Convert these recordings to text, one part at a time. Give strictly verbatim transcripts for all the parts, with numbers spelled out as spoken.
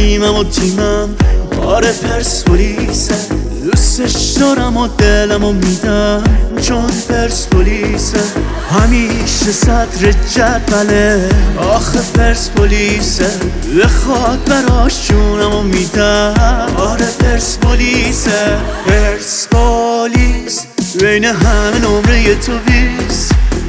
تیمم و تیمم آره پرسپولیسه، دوستش دارم و دلمو میدم چون پرسپولیسه، همیشه صدر جدوله آخه پرسپولیسه، بخواد براش جونمو میدم آره پرسپولیسه. پرسپولیس بین همه نمره تو بیست،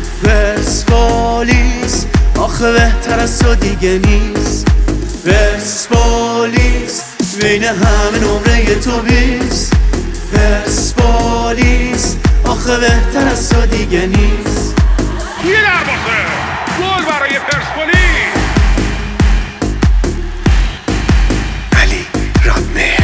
پرسپولیس آخه بهتر از تو دیگه نیست، پرسپولیس بین همه نمره تو بیست، پرسپولیس آخه بهتر از تو دیگه نیست. یه دروازه گل برای پرسپولیس. علی رادمه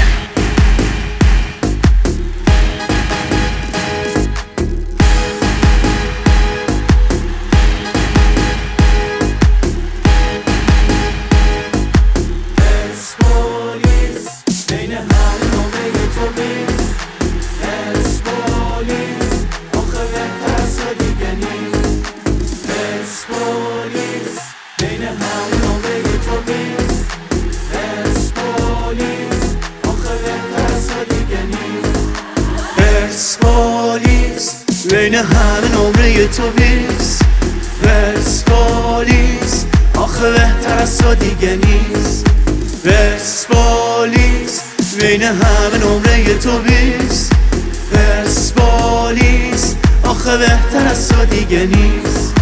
پرسپولیس بین همه نمره تو بیست، پرسپولیس آخه بهتر از تو دیگه نیست، پرسپولیس بین همه نمره تو بیست، پرسپولیس آخه بهتر از تو دیگه نیست.